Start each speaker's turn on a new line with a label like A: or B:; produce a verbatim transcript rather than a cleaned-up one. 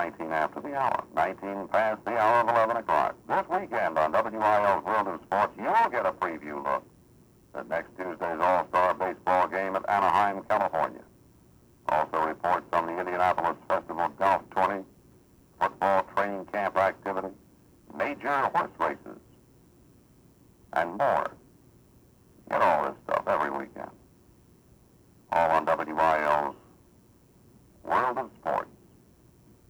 A: nineteen after the hour, nineteen past the hour of eleven o'clock. This weekend on W I L's World of Sports, you'll get a preview look at next Tuesday's All-Star Baseball game at Anaheim, California. Also reports on the Indianapolis Festival Golf